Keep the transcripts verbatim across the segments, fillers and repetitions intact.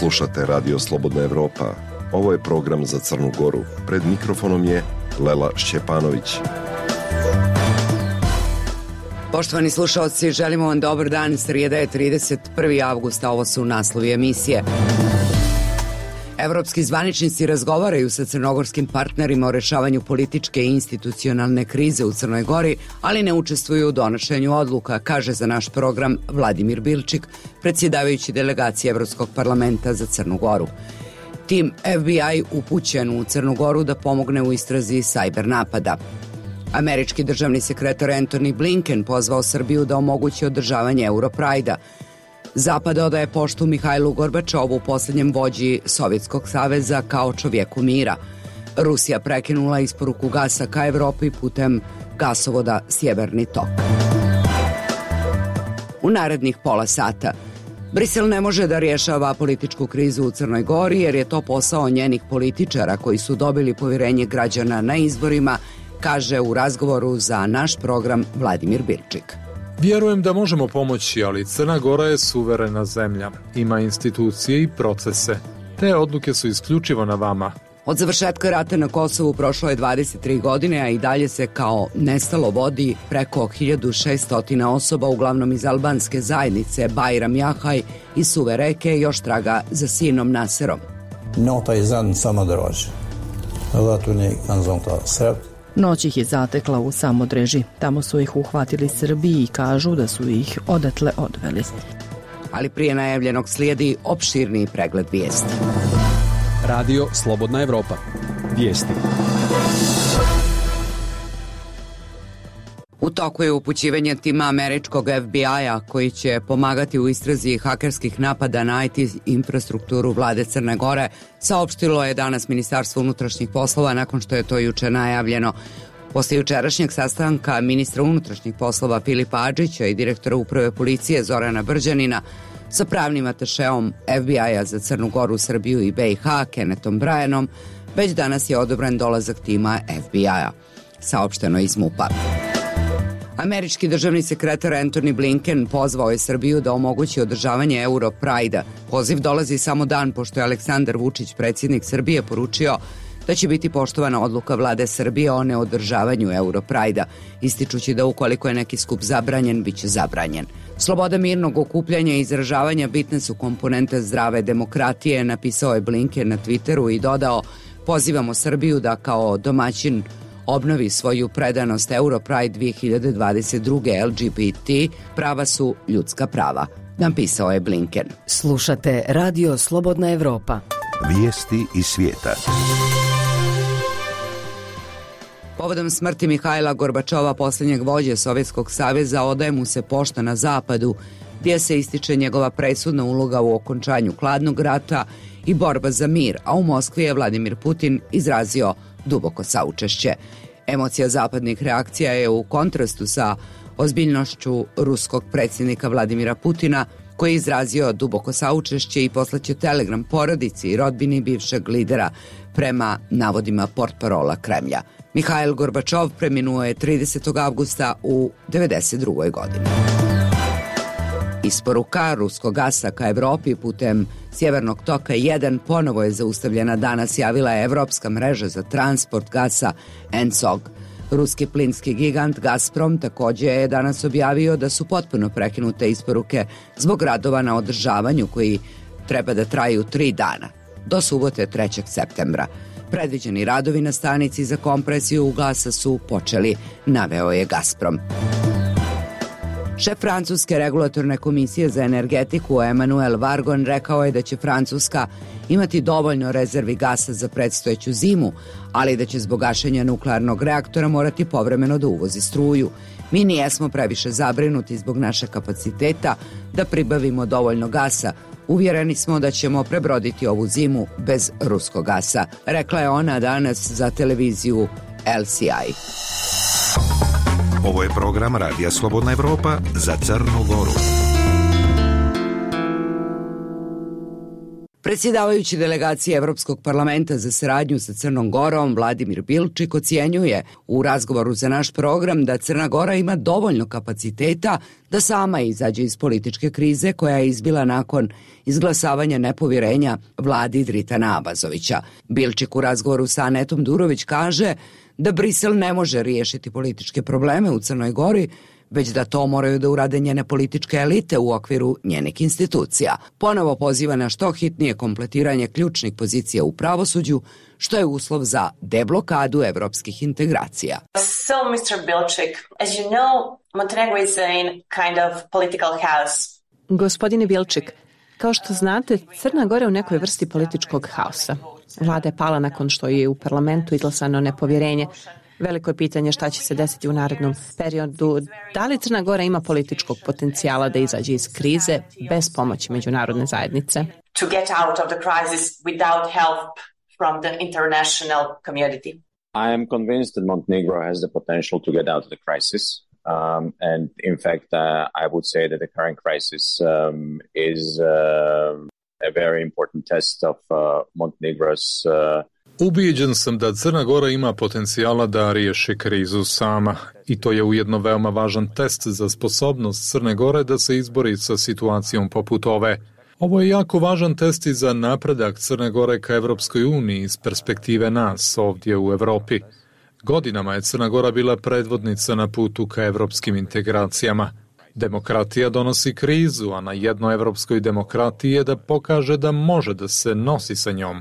Slušate Radio Slobodna Evropa. Ovo je program za Crnu Goru. Pred mikrofonom je Lela Šćepanović. Poštovani slušalci, želimo vam dobar dan. Srijeda je trideset prvi avgust, a ovo su naslovi emisije. Evropski zvaničnici razgovaraju sa crnogorskim partnerima o rešavanju političke i institucionalne krize u Crnoj Gori, ali ne učestvuju u donošenju odluka, kaže za naš program Vladimir Bilčik, predsjedavajući delegacije Evropskog parlamenta za Crnu Goru. Tim F B I upućen u Crnu Goru da pomogne u istrazi sajber napada. Američki državni sekretar Antony Blinken pozvao Srbiju da omogući održavanje Europrajda. Zapad odaje poštu Mihajlu Gorbačovu, posljednjem vođi Sovjetskog saveza, kao čovjeku mira. Rusija prekinula isporuku gasa ka Evropi putem gasovoda Sjeverni tok. U narednih pola sata Brisel ne može da rješava političku krizu u Crnoj Gori jer je to posao njenih političara koji su dobili povjerenje građana na izborima, kaže u razgovoru za naš program Vladimir Bilčik. Vjerujem da možemo pomoći, ali Crna Gora je suverena zemlja. Ima institucije i procese. Te odluke su isključivo na vama. Od završetka rata na Kosovu prošlo je dvadeset tri godine, a i dalje se kao nestalo vodi preko hiljadu šesto osoba, uglavnom iz albanske zajednice. Bajram Jahaj iz Suve Reke još traga za sinom Naserom. Nota je zan Samodreži. Latuni kanzonta Srb. Noć ih je zatekla u Samodreži. Tamo su ih uhvatili Srbi i kažu da su ih odatle odveli. Ali prije najavljenog slijedi opširniji pregled vijesti. Radio Slobodna Evropa. Vijesti. U toku je upućivanje tima američkog F B I-a koji će pomagati u istrazi hakerskih napada na I T infrastrukturu vlade Crne Gore, saopštilo je danas Ministarstvo unutrašnjih poslova nakon što je to juče najavljeno. Posle jučerašnjeg sastanka ministra unutrašnjih poslova Filipa Adžića i direktora uprave policije Zorana Brđanina sa pravnim atašeom F B I-a za Crnu Goru, Srbiju i B i H Kennethom Bryanom, već danas je odobren dolazak tima F B I-a, saopšteno iz MUP-a. Američki državni sekretar Antony Blinken pozvao je Srbiju da omogući održavanje Europrajda. Poziv dolazi samo dan pošto je Aleksandar Vučić, predsjednik Srbije, poručio da će biti poštovana odluka vlade Srbije o neodržavanju Europrajda, ističući da ukoliko je neki skup zabranjen, bit će zabranjen. Sloboda mirnog okupljanja i izražavanja bitne su komponente zdrave demokratije, napisao je Blinken na Twitteru i dodao: pozivamo Srbiju da kao domaćin obnovi svoju predanost Europride dvije hiljade dvadeset druge. L G B T prava su ljudska prava, napisao je Blinken. Slušate Radio Slobodna Evropa. Vijesti iz svijeta. Povodom smrti Mihajla Gorbačova, posljednjeg vođe Sovjetskog saveza, odaje mu se pošta na zapadu, gdje se ističe njegova presudna uloga u okončanju hladnog rata i borba za mir, a u Moskvi je Vladimir Putin izrazio duboko saučešće. Emocija zapadnih reakcija je u kontrastu sa ozbiljnošću ruskog predsjednika Vladimira Putina, koji je izrazio duboko saučešće i poslaće telegram porodici i rodbini bivšeg lidera, prema navodima portparola Kremlja. Mihajl Gorbačov preminuo je tridesetog avgusta u devedeset drugoj godini. Isporuka ruskog gasa ka Evropi putem Sjevernog toka jedan ponovo je zaustavljena danas, javila je Evropska mreža za transport gasa E N C O G. Ruski plinski gigant Gazprom također je danas objavio da su potpuno prekinute isporuke zbog radova na održavanju koji treba da traju tri dana, do subote trećeg septembra. Predviđeni radovi na stanici za kompresiju gasa su počeli, naveo je Gazprom. Šef Francuske regulatorne komisije za energetiku Emmanuel Vargon rekao je da će Francuska imati dovoljno rezervi gasa za predstojeću zimu, ali da će zbog gašenja nuklearnog reaktora morati povremeno da uvozi struju. Mi nijesmo previše zabrinuti zbog našeg kapaciteta da pribavimo dovoljno gasa. Uvjereni smo da ćemo prebroditi ovu zimu bez ruskog gasa, rekla je ona danas za televiziju L C I. Ovo je program Radija Slobodna Evropa za Crnu Goru. Predsjedavajući delegacije Evropskog parlamenta za saradnju sa Crnom Gorom, Vladimir Bilčik, ocjenjuje u razgovoru za naš program da Crna Gora ima dovoljno kapaciteta da sama izađe iz političke krize koja je izbila nakon izglasavanja nepovjerenja vladi Dritana Abazovića. Bilčik u razgovoru sa Anetom Durović kaže da Brisel ne može riješiti političke probleme u Crnoj Gori, već da to moraju da urade njene političke elite u okviru njenih institucija. Ponovo poziva na što hitnije kompletiranje ključnih pozicija u pravosuđu, što je uslov za deblokadu evropskih integracija. So, mister Bilčik, as you know, Montenegro is in kind of political chaos. Gospodine Bilčik, kao što znate, Crna Gora je u nekoj vrsti političkog haosa. Vlada je pala nakon što je u parlamentu izglasano nepovjerenje. Veliko je pitanje šta će se desiti u narednom periodu. Da li Crna Gora ima političkog potencijala da izađe iz krize bez pomoći međunarodne zajednice? To get out of the crisis without help from the international community. I am convinced that Montenegro has the potential to get out of the crisis. Um, and in fact, uh, I would say that the current crisis um, is uh, a very important test of uh, Montenegro's uh, Ubijeđen sam da Crna Gora ima potencijala da riješi krizu sama i to je ujedno veoma važan test za sposobnost Crne Gore da se izbori sa situacijom poput ove. Ovo je jako važan test i za napredak Crne Gore ka Evropskoj uniji iz perspektive nas ovdje u Evropi. Godinama je Crna Gora bila predvodnica na putu ka evropskim integracijama. Demokratija donosi krizu, a na jednoj evropskoj demokratiji je da pokaže da može da se nosi sa njom.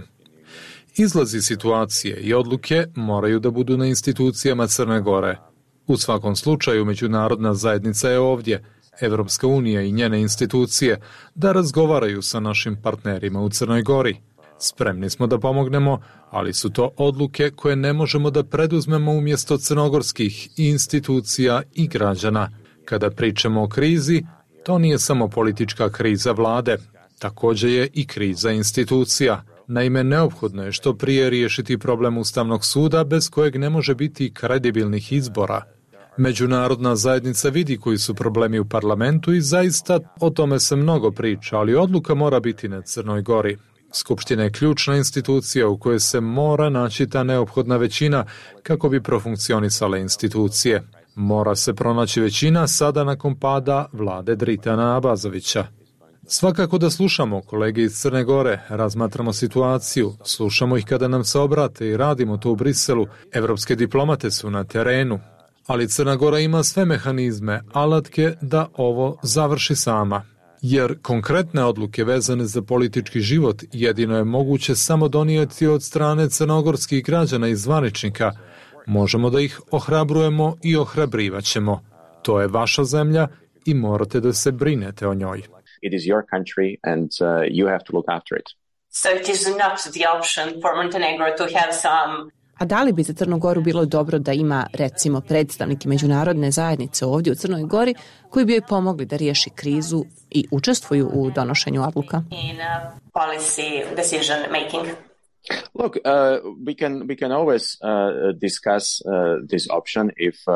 Izlazi situacije i odluke moraju da budu na institucijama Crne Gore. U svakom slučaju, međunarodna zajednica je ovdje, Evropska unija i njene institucije, da razgovaraju sa našim partnerima u Crnoj Gori. Spremni smo da pomognemo, ali su to odluke koje ne možemo da preduzmemo umjesto crnogorskih institucija i građana. Kada pričamo o krizi, to nije samo politička kriza vlade, također je i kriza institucija. Naime, neophodno je što prije riješiti problem Ustavnog suda bez kojeg ne može biti kredibilnih izbora. Međunarodna zajednica vidi koji su problemi u parlamentu i zaista o tome se mnogo priča, ali odluka mora biti na Crnoj Gori. Skupština je ključna institucija u kojoj se mora naći ta neophodna većina kako bi profunkcionisale institucije. Mora se pronaći većina sada nakon pada vlade Dritana Abazovića. Svakako da slušamo kolege iz Crne Gore, razmatramo situaciju, slušamo ih kada nam se obrate i radimo to u Briselu. Evropske diplomate su na terenu, ali Crna Gora ima sve mehanizme, alatke da ovo završi sama. Jer konkretne odluke vezane za politički život jedino je moguće samo donijeti od strane crnogorskih građana i zvaničnika. Možemo da ih ohrabrujemo i ohrabrivaćemo. To je vaša zemlja i morate da se brinete o njoj. It is your country and uh, you have to look after it. So it is not the option for Montenegro to have some... A da li bi za Crnu Goru bilo dobro da ima, recimo, predstavnike međunarodne zajednice ovdje u Crnoj Gori koji bi joj pomogli da riješi krizu i učestvuju u donošenju odluka? In uh, policy decision making. Look, uh, we can we can always uh, discuss uh, this option if uh,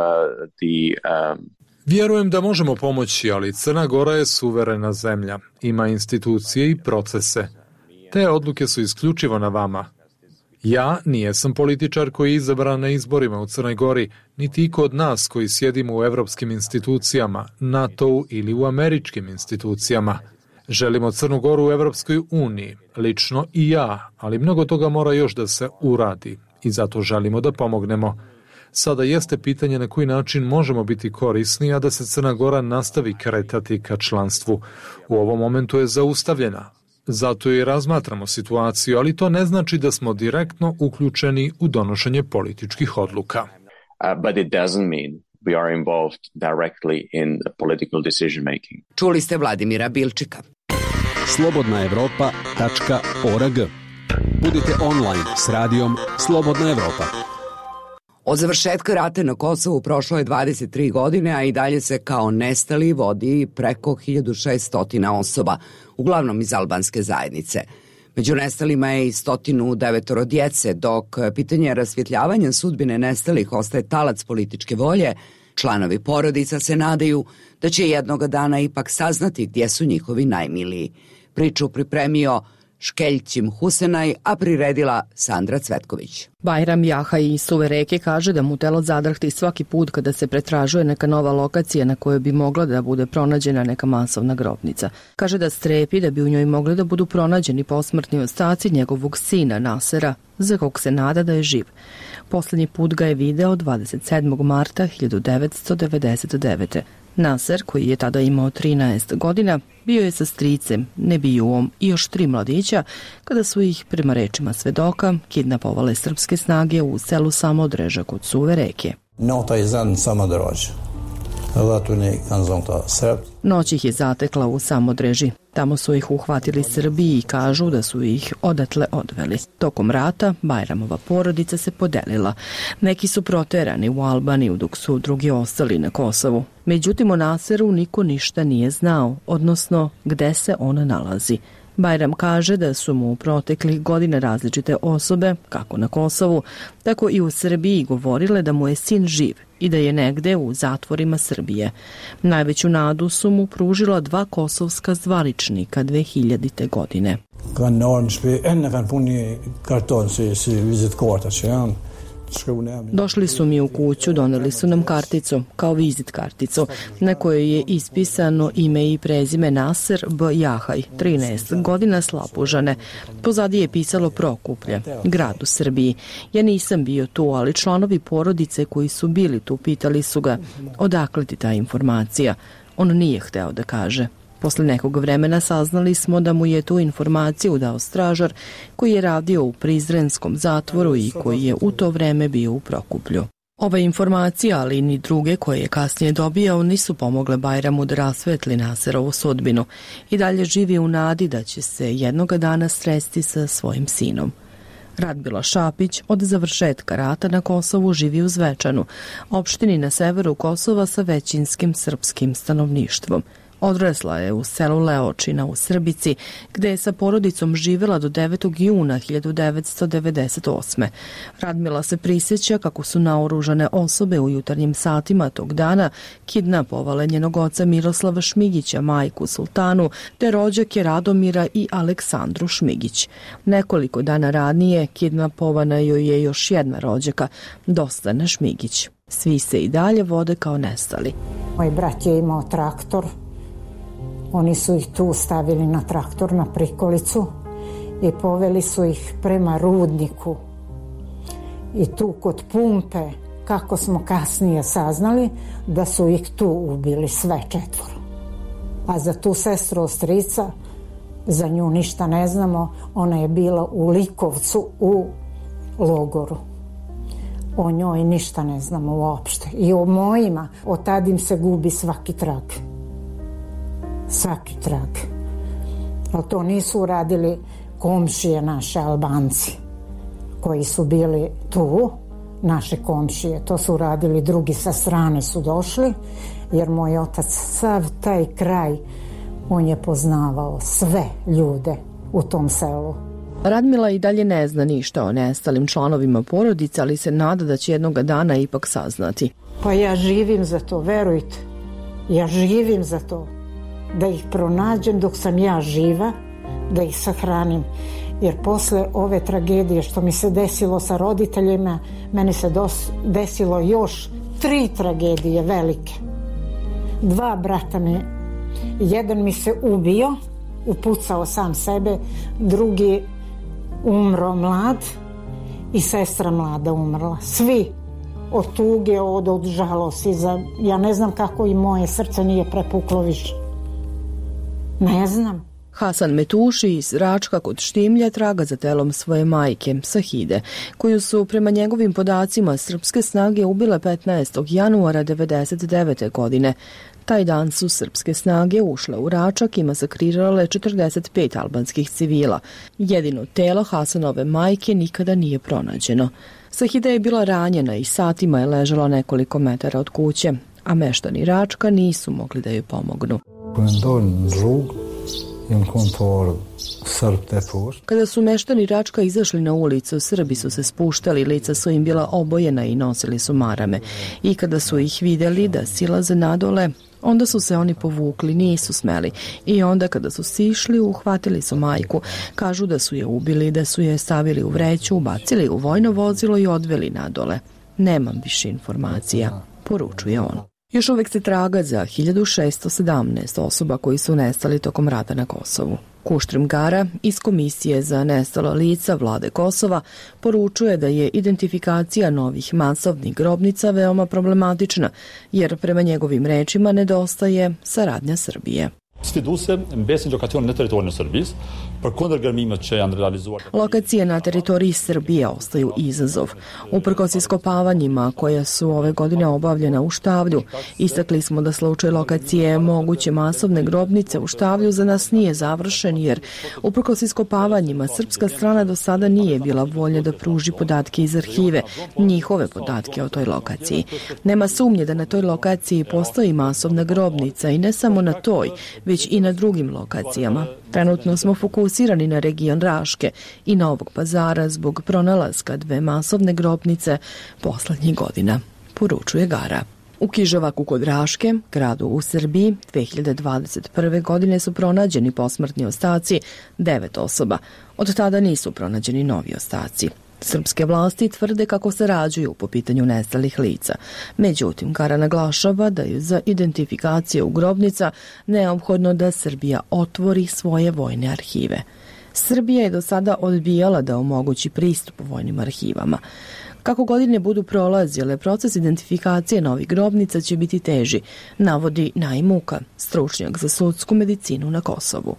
the um, Vjerujem da možemo pomoći, ali Crna Gora je suverena zemlja, ima institucije i procese. Te odluke su isključivo na vama. Ja nijesam političar koji je izabran na izborima u Crnoj Gori, niti iko od nas koji sjedimo u evropskim institucijama, NATO-u ili u američkim institucijama. Želimo Crnu Goru u Evropskoj uniji, lično i ja, ali mnogo toga mora još da se uradi i zato želimo da pomognemo. Sada jeste pitanje na koji način možemo biti korisni, a da se Crna Gora nastavi kretati ka članstvu. U ovom momentu je zaustavljena. Zato i razmatramo situaciju, ali to ne znači da smo direktno uključeni u donošenje političkih odluka. Uh, but it doesn't mean we are involved directly in political decision making. Čuli ste Vladimira Bilčika. slobodna evropa tačka org. Budite online s radijom Slobodna Evropa. Od završetka rata na Kosovu prošlo je dvadeset tri godine, a i dalje se kao nestali vodi preko hiljadu šesto osoba, uglavnom iz albanske zajednice. Među nestalima je i stotinu devetoro djece, dok pitanje rasvjetljavanja sudbine nestalih ostaje talac političke volje. Članovi porodica se nadaju da će jednoga dana ipak saznati gdje su njihovi najmiliji. Priču pripremio Škeljćim Husenaj, a priredila Sandra Cvetković. Bajram Jahaj iz Suve Reke kaže da mu telo zadrahti svaki put kada se pretražuje neka nova lokacija na kojoj bi mogla da bude pronađena neka masovna grobnica. Kaže da strepi da bi u njoj mogli da budu pronađeni posmrtni ostaci njegovog sina Nasera, za kog se nada da je živ. Poslednji put ga je video dvadeset sedmog marta hiljadu devetsto devedeset devete. Naser, koji je tada imao trinaest godina, bio je sa stricem, Nebijuom i još tri mladića kada su ih, prema rečima svedoka, kidnapovale srpske snage u selu Samodreža kod Suve Reke. Nota izan Samodreža. Noć ih je zatekla u Samodreži. Tamo su ih uhvatili Srbi i kažu da su ih odatle odveli. Tokom rata Bajramova porodica se podelila. Neki su proterani u Albaniju dok su drugi ostali na Kosovu. Međutim, o Naseru niko ništa nije znao, odnosno gde se on nalazi. Bajram kaže da su mu u proteklih godina različite osobe, kako na Kosovu, tako i u Srbiji govorile da mu je sin živ i da je negde u zatvorima Srbije. Najveću nadu su mu pružila dva kosovska zvaničnika dve hiljadite. godine. Došli su mi u kuću, doneli su nam karticu, kao vizit karticu, na kojoj je ispisano ime i prezime Naser B. Jahaj, trinaest godina, Slapužane. Pozadi je pisalo Prokuplje, grad u Srbiji. Ja nisam bio tu, ali članovi porodice koji su bili tu pitali su ga odakle ti ta informacija. On nije hteo da kaže. Posle nekog vremena saznali smo da mu je tu informaciju dao stražar koji je radio u Prizrenskom zatvoru i koji je u to vreme bio u Prokuplju. Ova informacija, ali i ni druge koje je kasnije dobijao, nisu pomogle Bajramu da rasvetli Naserovu sudbinu. I dalje živi u nadi da će se jednoga dana sresti sa svojim sinom. Radmila Šapić od završetka rata na Kosovu živi u Zvečanu, opštini na severu Kosova sa većinskim srpskim stanovništvom. Odrasla je u selu Leočina u Srbici, gde je sa porodicom živela do devetog juna hiljadu devetsto devedeset osme. Radmila se prisjeća kako su naoružane osobe u jutarnjim satima tog dana kidnapovale njenog oca Miroslava Šmigića, majku Sultanu, te rođake Radomira i Aleksandru Šmigić. Nekoliko dana ranije kidnapovana joj je još jedna rođaka, Dostana Šmigić. Svi se i dalje vode kao nestali. Moj brat je imao traktor. Oni su ih tu stavili na traktor, na prikolicu i poveli su ih prema rudniku. I tu kod pumpe, kako smo kasnije saznali, da su ih tu ubili sve četvoro. A za tu sestru strica, za nju ništa ne znamo, ona je bila u Likovcu u logoru. O njoj ništa ne znamo uopšte. I o mojima, od tad im se gubi svaki trag. Svaki trag. Ali to nisu uradili komšije naše Albanci koji su bili tu, naše komšije. To su uradili drugi, sa strane su došli, jer moj otac sav taj kraj, on je poznavao sve ljude u tom selu. Radmila i dalje ne zna ništa o nestalim članovima porodice, ali se nada da će jednoga dana ipak saznati. Pa ja živim za to, verujte. Ja živim za to. Da ih pronađem dok sam ja živa, da ih sahranim. Jer posle ove tragedije što mi se desilo sa roditeljima, meni se dos, desilo još tri tragedije velike. Dva brata mi, jedan mi se ubio, upucao sam sebe, drugi umro mlad i sestra mlada umrla. Svi od tuge, od, od žalosti. Za, ja ne znam kako i moje srce nije prepuklo više. Ne znam. Hasan Metuši iz Račka kod Štimlja traga za telom svoje majke, Sahide, koju su prema njegovim podacima srpske snage ubile petnaestog januara devedeset devete. godine. Taj dan su srpske snage ušle u Račak i masakrirale četrdeset pet albanskih civila. Jedino telo Hasanove majke nikada nije pronađeno. Sahida je bila ranjena i satima je ležala nekoliko metara od kuće, a meštani Račka nisu mogli da joj pomognu. Kada su meštani Račka izašli na ulicu, Srbi su se spuštali, lica su im bila obojena i nosili su marame. I kada su ih vidjeli da silaze nadole, onda su se oni povukli, nisu smeli. I onda kada su sišli, uhvatili su majku. Kažu da su je ubili, da su je stavili u vreću, ubacili u vojno vozilo i odveli nadole. Nemam više informacija, poručuje on. Još uvek se traga za hiljadu šesto sedamnaest osoba koji su nestali tokom rata na Kosovu. Kuštrim Gara iz Komisije za nestala lica vlade Kosova poručuje da je identifikacija novih masovnih grobnica veoma problematična, jer prema njegovim rečima nedostaje saradnja Srbije. Lokacije na teritoriji Srbije ostaju izazov. Uprkos iskopavanjima koja su ove godine obavljena u Štavlju, istakli smo da slučaj lokacije moguće masovne grobnice u Štavlju za nas nije završen, jer uprkos iskopavanjima srpska strana do sada nije bila voljna da pruži podatke iz arhive, njihove podatke o toj lokaciji. Nema sumnje da na toj lokaciji postoji masovna grobnica i ne samo na toj, već i na drugim lokacijama. Trenutno smo fokusirani na region Raške i Novog Pazara zbog pronalaska dve masovne grobnice poslednjih godina, poručuje Gara. U Kiževaku kod Raške, gradu u Srbiji, dve hiljade dvadeset prve. godine su pronađeni posmrtni ostaci devet osoba. Od tada nisu pronađeni novi ostaci. Srpske vlasti tvrde kako sarađuju po pitanju nestalih lica. Međutim, Gara naglašava da je za identifikaciju grobnica neophodno da Srbija otvori svoje vojne arhive. Srbija je do sada odbijala da omogući pristup vojnim arhivama. Kako godine budu prolazile, proces identifikacije novih grobnica će biti teži, navodi Najmuka, stručnjak za sudsku medicinu na Kosovu.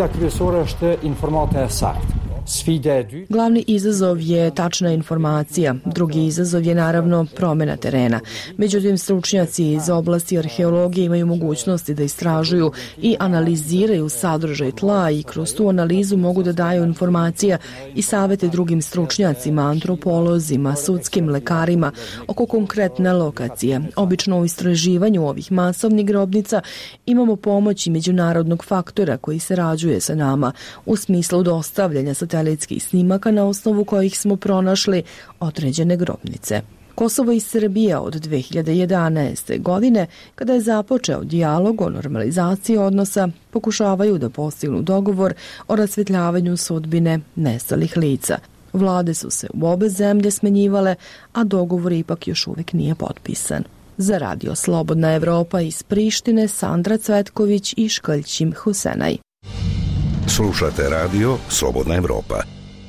Glavni izazov je tačna informacija, drugi izazov je naravno promjena terena. Međutim, stručnjaci iz oblasti arheologije imaju mogućnosti da istražuju i analiziraju sadržaj tla i kroz tu analizu mogu da daju informacija i savete drugim stručnjacima, antropolozima, sudskim lekarima oko konkretne lokacije. Obično u istraživanju ovih masovnih grobnica imamo pomoć i međunarodnog faktora koji sarađuje sa nama u smislu dostavljanja satelitskih snimaka na osnovu kojih smo pronašli određene grobnice. Kosovo i Srbija od dve hiljade jedanaeste. godine, kada je započeo dijalog o normalizaciji odnosa, pokušavaju da postignu dogovor o rasvetljavanju sudbine nestalih lica. Vlade su se u obe zemlje smenjivale, a dogovor ipak još uvek nije potpisan. Za radio Slobodna Evropa iz Prištine, Sandra Cvetković i Škaljćim Husenaj. Slušate radio Slobodna Evropa.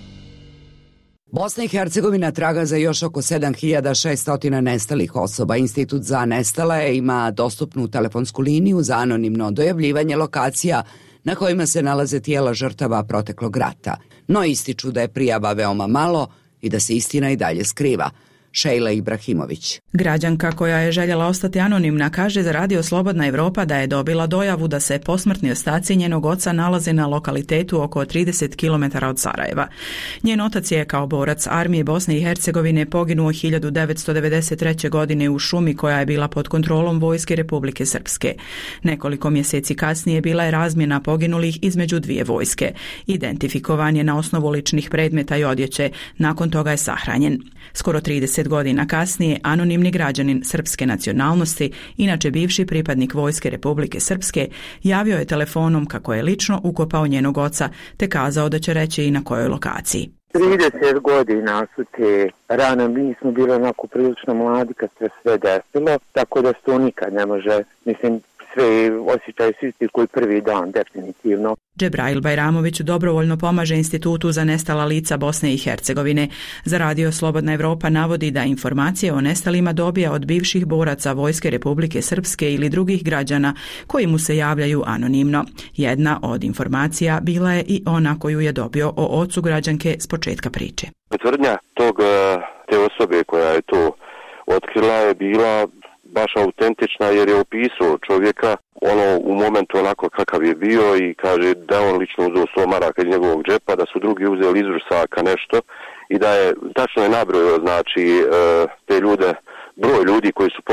Bosna i Hercegovina traga za još oko sedam hiljada šesto nestalih osoba. Institut za nestale ima dostupnu telefonsku liniju za anonimno dojavljivanje lokacija na kojima se nalaze tijela žrtava proteklog rata. No ističu da je prijava veoma malo i da se istina i dalje skriva. Šejla Ibrahimović. Građanka koja je željela ostati anonimna kaže za radio Slobodna Evropa da je dobila dojavu da se posmrtni ostaci njenog oca nalaze na lokalitetu oko trideset kilometara od Sarajeva. Njen otac je kao borac armije Bosne i Hercegovine poginuo hiljadu devetsto devedeset treće. godine u šumi koja je bila pod kontrolom Vojske Republike Srpske. Nekoliko mjeseci kasnije bila je razmjena poginulih između dvije vojske. Identifikovan je na osnovu ličnih predmeta i odjeće, nakon toga je sahranjen. Skoro trideset godina kasnije, anonimni građanin srpske nacionalnosti, inače bivši pripadnik Vojske Republike Srpske, javio je telefonom kako je lično ukopao njenog oca, te kazao da će reći i na kojoj lokaciji. trideset godina su te rane, mi smo bili onako prilično mladi kad se sve desilo, tako da se to nikad ne može, mislim, sve osjećaju svi koji prvi dan, definitivno. Džebrail Bajramović dobrovoljno pomaže Institutu za nestala lica Bosne i Hercegovine. Za radio Slobodna Evropa navodi da informacije o nestalima dobija od bivših boraca Vojske Republike Srpske ili drugih građana koji mu se javljaju anonimno. Jedna od informacija bila je i ona koju je dobio o ocu građanke s početka priče. Tvrdnja tog, te osobe koja je to otkrila je bila baš autentična jer je opisao čovjeka ono u momentu onako kakav je bio i kaže da on lično uzeo sto maraka iz njegovog džepa, da su drugi uzeli iz ruksaka nešto i da je tačno je nabrojao znači te ljude, broj ljudi koji su poginuli.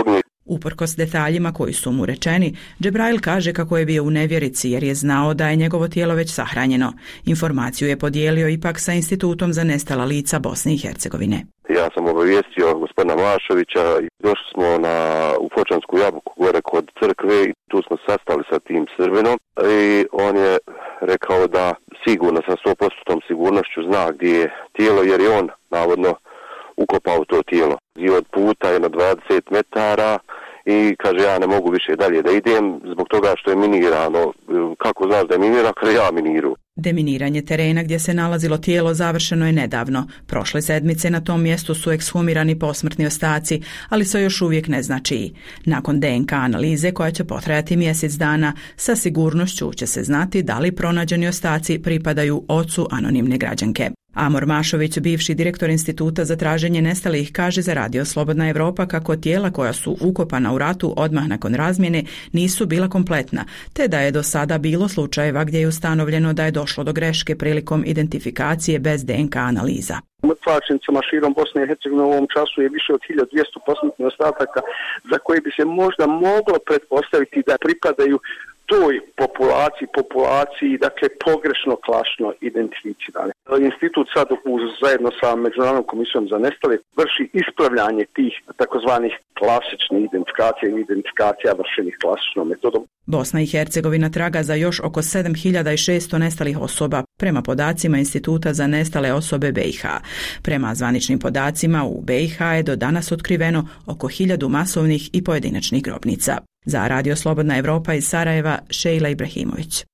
Uprkos detaljima koji su mu rečeni, Džebrail kaže kako je bio u nevjerici jer je znao da je njegovo tijelo već sahranjeno. Informaciju je podijelio ipak sa Institutom za nestala lica Bosne i Hercegovine. Ja sam obavijestio gospodina Mašovića i došli smo na, u Fočansku jabuku gore kod crkve i tu smo sastali sa tim Srbinom i on je rekao da sigurno sa sto posto sigurnošću zna gdje je tijelo jer je on navodno ukopao to tijelo. I od puta je na dvadeset metara i kaže ja ne mogu više dalje da idem zbog toga što je minirano. Kako znaš da je minirano? Kada ja miniru. Deminiranje terena gdje se nalazilo tijelo završeno je nedavno. Prošle sedmice na tom mjestu su ekshumirani posmrtni ostaci, ali se još uvijek ne zna čiji. Nakon D N K analize koja će potrajati mjesec dana, sa sigurnošću će se znati da li pronađeni ostaci pripadaju ocu anonimne građanke. Amor Mašović, bivši direktor Instituta za traženje nestalih, kaže za Radio Slobodna Evropa kako tijela koja su ukopana u ratu odmah nakon razmjene nisu bila kompletna, te da je do sada bilo slučajeva gdje je ustanovljeno da je došlo do greške prilikom identifikacije bez D N K analiza. Mrtvačnicama širom Bosne i Hercegovine u ovom času je više od hiljadu dvjesto posmrtnih ostataka za koje bi se možda moglo pretpostaviti da pripadaju toj populaciji, populaciji, dakle, pogrešno klašno identificirane. Institut sad uz, zajedno sa Međunarodnom komisijom za nestale vrši ispravljanje tih takozvanih klasičnih identifikacija i identifikacija vršenih klasičnom metodom. Bosna i Hercegovina traga za još oko sedam hiljada šesto nestalih osoba prema podacima Instituta za nestale osobe B i H. Prema zvaničnim podacima u B i H je do danas otkriveno oko hiljadu masovnih i pojedinačnih grobnica. Za Radio Slobodna Evropa iz Sarajeva, Šejla Ibrahimović.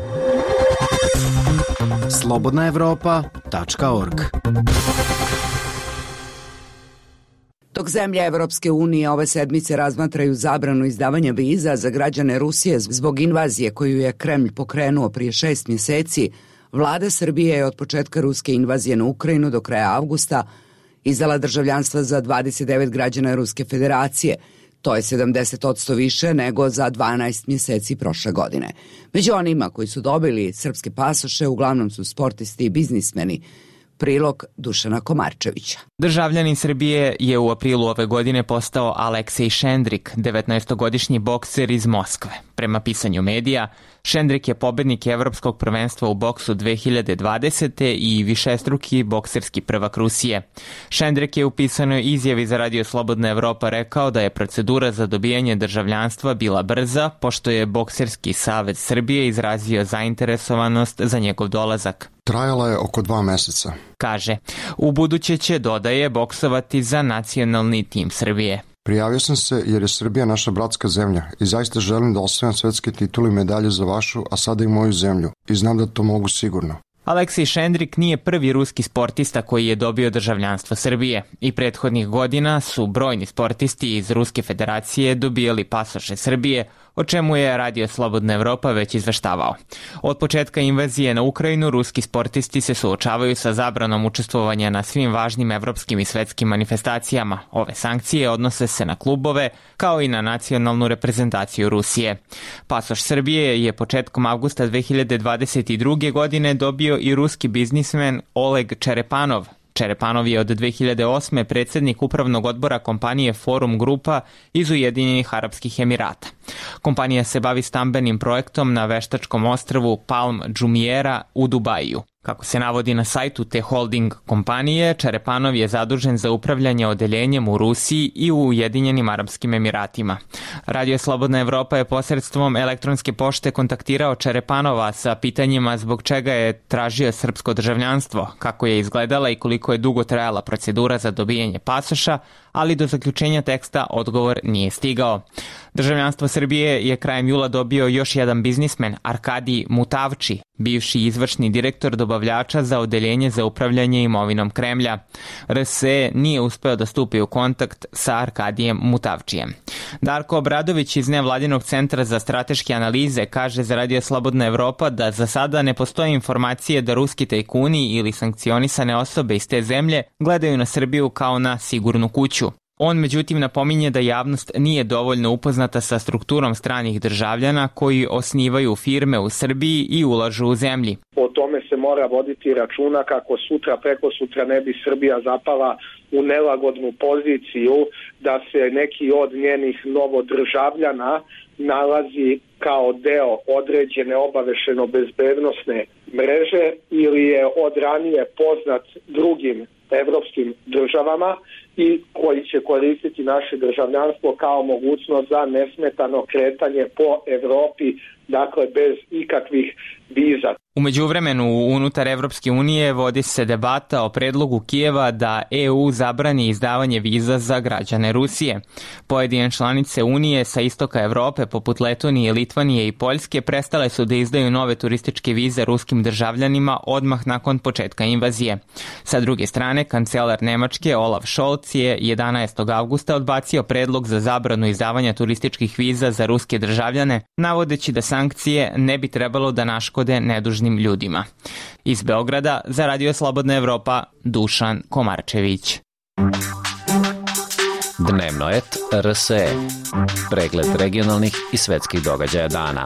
slobodna evropa tačka org. Dok zemlje Evropske unije ove sedmice razmatraju zabranu izdavanja viza za građane Rusije zbog invazije koju je Kremlj pokrenuo prije šest mjeseci, vlada Srbije je od početka ruske invazije na Ukrajinu do kraja avgusta izdala državljanstva za dvadeset devet građana Ruske federacije. To je sedamdeset posto više nego za dvanaest mjeseci prošle godine. Među onima koji su dobili srpske pasoše uglavnom su sportisti i biznismeni. Prilog Dušana Komarčevića. Državljanin Srbije je u aprilu ove godine postao Aleksej Šendrik, devetnaestogodišnji bokser iz Moskve. Prema pisanju medija, Šendrik je pobednik Evropskog prvenstva u boksu dve hiljade dvadesete. i višestruki bokserski prvak Rusije. Šendrik je u pisanoj izjavi za Radio Slobodna Evropa rekao da je procedura za dobijanje državljanstva bila brza, pošto je Bokserski savez Srbije izrazio zainteresovanost za njegov dolazak. Trajala je oko dva meseca. Kaže, u buduće će, dodaje, boksovati za nacionalni tim Srbije. Prijavio sam se jer je Srbija naša bratska zemlja i zaista želim da osvojim svetske titule i medalje za vašu, a sada i moju zemlju. I znam da to mogu sigurno. Aleksej Šendrik nije prvi ruski sportista koji je dobio državljanstvo Srbije i prethodnih godina su brojni sportisti iz Ruske federacije dobijali pasoše Srbije, o čemu je Radio Slobodna Evropa već izveštavao. Od početka invazije na Ukrajinu, ruski sportisti se suočavaju sa zabranom učestvovanja na svim važnim evropskim i svetskim manifestacijama. Ove sankcije odnose se na klubove, kao i na nacionalnu reprezentaciju Rusije. Pasoš Srbije je početkom avgusta dve hiljade dvadeset druge. godine dobio i ruski biznismen Oleg Čerepanov. Čerepanov je od dve hiljade osme. predsjednik upravnog odbora kompanije Forum Grupa iz Ujedinjenih Arapskih Emirata. Kompanija se bavi stambenim projektom na veštačkom ostrvu Palm Džumijera u Dubaju. Kako se navodi na sajtu te holding kompanije, Čerepanov je zadužen za upravljanje odeljenjem u Rusiji i u Ujedinjenim Arapskim Emiratima. Radio Slobodna Evropa je posredstvom elektronske pošte kontaktirao Čerepanova sa pitanjima zbog čega je tražio srpsko državljanstvo, kako je izgledala i koliko je dugo trajala procedura za dobijanje pasoša, ali do zaključenja teksta odgovor nije stigao. Državljanstvo Srbije je krajem jula dobio još jedan biznismen, Arkadij Mutavči, bivši izvršni direktor dobavljača za odeljenje za upravljanje imovinom Kremlja. R S E nije uspeo da stupi u kontakt sa Arkadijem Mutavčijem. Darko Obradović iz Nevladinog centra za strateške analize kaže za Radio Slobodna Evropa da za sada ne postoje informacije da ruski tajkuni ili sankcionisane osobe iz te zemlje gledaju na Srbiju kao na sigurnu kuću. On međutim napominje da javnost nije dovoljno upoznata sa strukturom stranih državljana koji osnivaju firme u Srbiji i ulažu u zemlji. O tome se mora voditi računa kako sutra, preko sutra ne bi Srbija zapala u nelagodnu poziciju da se neki od njenih novodržavljana nalazi kao deo određene obaveštajno-bezbednosne mreže ili je od ranije poznat drugim evropskim državama i koji će koristiti naše državljanstvo kao mogućnost za nesmetano kretanje po Evropi, dakle bez ikakvih viza. U međuvremenu, unutar Evropske unije vodi se debata o predlogu Kijeva da E U zabrani izdavanje viza za građane Rusije. Pojedine članice Unije sa istoka Evrope, poput Letonije, Litvanije i Poljske, prestale su da izdaju nove turističke vize ruskim državljanima odmah nakon početka invazije. Sa druge strane, kancelar Nemačke Olaf Scholz je jedanaestog avgusta odbacio predlog za zabranu izdavanja turističkih viza za ruske državljane, navodeći da sankcije ne bi trebalo da naškode nedužnim ljudima. Iz Beograda za Radio Slobodna Evropa, Dušan Komarčević. Dnevno et R S E. Pregled regionalnih i svetskih događaja dana.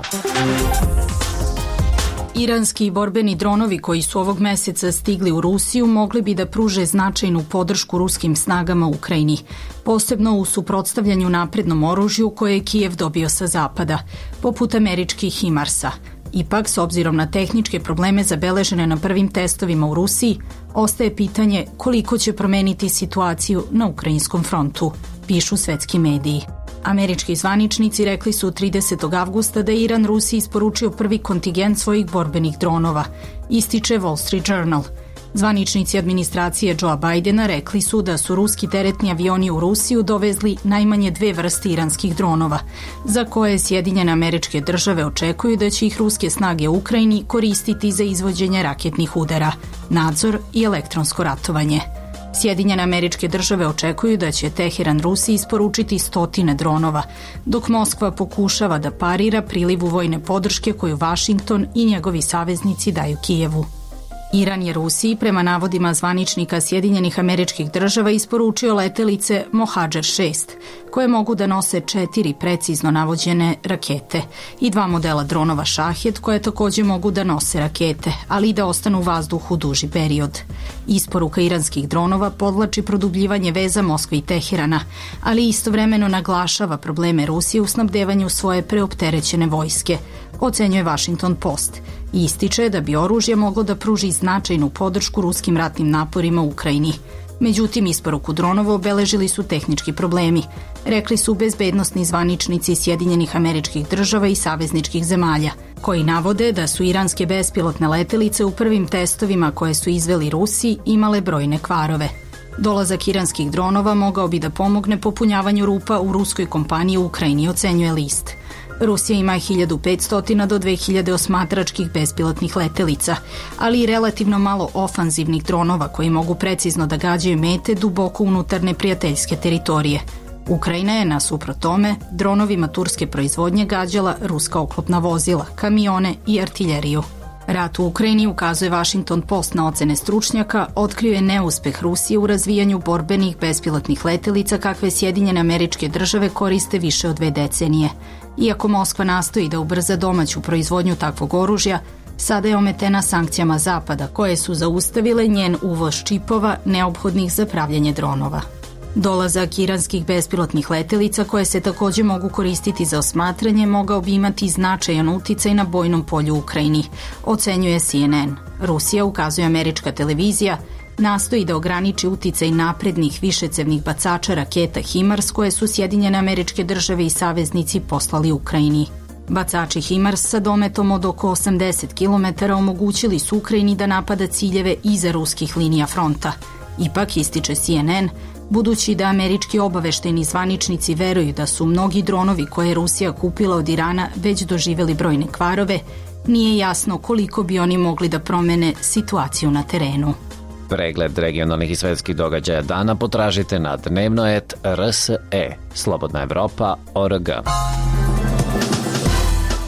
Iranski borbeni dronovi koji su ovog meseca stigli u Rusiju mogli bi da pruže značajnu podršku ruskim snagama u Ukrajini, posebno u suprotstavljanju naprednom oružju koje je Kijev dobio sa zapada, poput američkih HIMARS-a. Ipak, s obzirom na tehničke probleme zabeležene na prvim testovima u Rusiji, ostaje pitanje koliko će promeniti situaciju na ukrajinskom frontu, pišu svetski mediji. Američki zvaničnici rekli su tridesetog avgusta da je Iran Rusiji isporučio prvi kontingent svojih borbenih dronova, ističe Wall Street Journal. Zvaničnici administracije Joea Bidena rekli su da su ruski teretni avioni u Rusiju dovezli najmanje dve vrste iranskih dronova, za koje Sjedinjene Američke Države očekuju da će ih ruske snage u Ukrajini koristiti za izvođenje raketnih udara, nadzor i elektronsko ratovanje. Sjedinjene Američke Države očekuju da će Teheran Rusiji isporučiti stotine dronova, dok Moskva pokušava da parira prilivu vojne podrške koju Vašington i njegovi saveznici daju Kijevu. Iran je Rusiji, prema navodima zvaničnika Sjedinjenih Američkih Država, isporučio letelice Mohađer šest, koje mogu da nose četiri precizno navođene rakete i dva modela dronova Šahed, koje također mogu da nose rakete, ali i da ostanu u vazduhu duži period. Isporuka iranskih dronova podvlači produbljivanje veza Moskve i Teherana, ali istovremeno naglašava probleme Rusije u snabdevanju svoje preopterećene vojske, ocenjuje Washington Post, i ističe da bi oružje moglo da pruži značajnu podršku ruskim ratnim naporima u Ukrajini. Međutim, isporuku dronova obeležili su tehnički problemi, rekli su bezbednosni zvaničnici Sjedinjenih Američkih Država i savezničkih zemalja, koji navode da su iranske bespilotne letelice u prvim testovima koje su izveli Rusi imale brojne kvarove. Dolazak iranskih dronova mogao bi da pomogne popunjavanju rupa u ruskoj kompaniji u Ukrajini, ocenjuje list. Rusija ima hiljadu petsto do dve hiljade osmatračkih bespilotnih letelica, ali i relativno malo ofanzivnih dronova koji mogu precizno da gađaju mete duboko unutar neprijateljske teritorije. Ukrajina je, nasuprot tome, dronovima turske proizvodnje gađala ruska oklopna vozila, kamione i artiljeriju. Rat u Ukrajini, ukazuje Washington Post na ocene stručnjaka, otkrio je neuspeh Rusije u razvijanju borbenih bespilotnih letelica kakve Sjedinjene Američke Države koriste više od dve decenije. Iako Moskva nastoji da ubrza domaću proizvodnju takvog oružja, sada je ometena sankcijama Zapada, koje su zaustavile njen uvoz čipova neophodnih za pravljanje dronova. Dolazak iranskih bespilotnih letelica, koje se također mogu koristiti za osmatranje, mogao bi imati značajan uticaj na bojnom polju u Ukrajini, ocenjuje C N N. Rusija, ukazuje američka televizija, nastoji da ograniči uticaj naprednih višecevnih bacača raketa HIMARS koje su Sjedinjene Američke Države i saveznici poslali Ukrajini. Bacači HIMARS sa dometom od oko osamdeset kilometara omogućili su Ukrajini da napada ciljeve iza ruskih linija fronta. Ipak, ističe C N N, budući da američki obaveštajni zvaničnici veruju da su mnogi dronovi koje je Rusija kupila od Irana već doživjeli brojne kvarove, nije jasno koliko bi oni mogli da promene situaciju na terenu. Pregled regionalnih i svetskih događaja dana potražite na dnevno et R S E, Slobodna Evropa, O R G.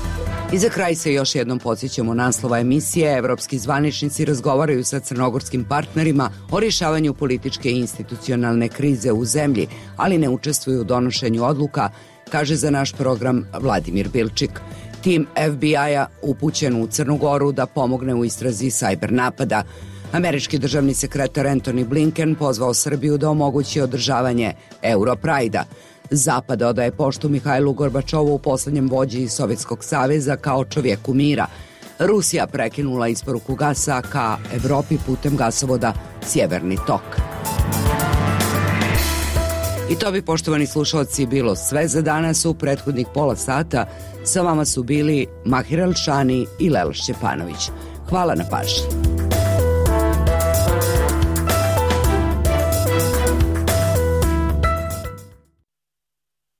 I za kraj se još jednom podsjećamo naslova emisije. Evropski zvaničnici razgovaraju sa crnogorskim partnerima o rješavanju političke i institucionalne krize u zemlji, ali ne učestvuju u donošenju odluka, kaže za naš program Vladimir Bilčik. Tim F B I-a upućen u Crnu Goru da pomogne u istrazi sajber napada. Američki državni sekretar Antony Blinken pozvao Srbiju da omogući održavanje Europrajda. Zapad odaje poštu Mihajlu Gorbačovu, u poslednjem vođi Sovjetskog saveza, kao čovjeku mira. Rusija prekinula isporuku gasa ka Evropi putem gasovoda Sjeverni tok. I to bi, poštovani slušalci, bilo sve za danas. U prethodnih pola sata sa vama su bili Mahir Elšani i Lela Šćepanović. Hvala na pažnji.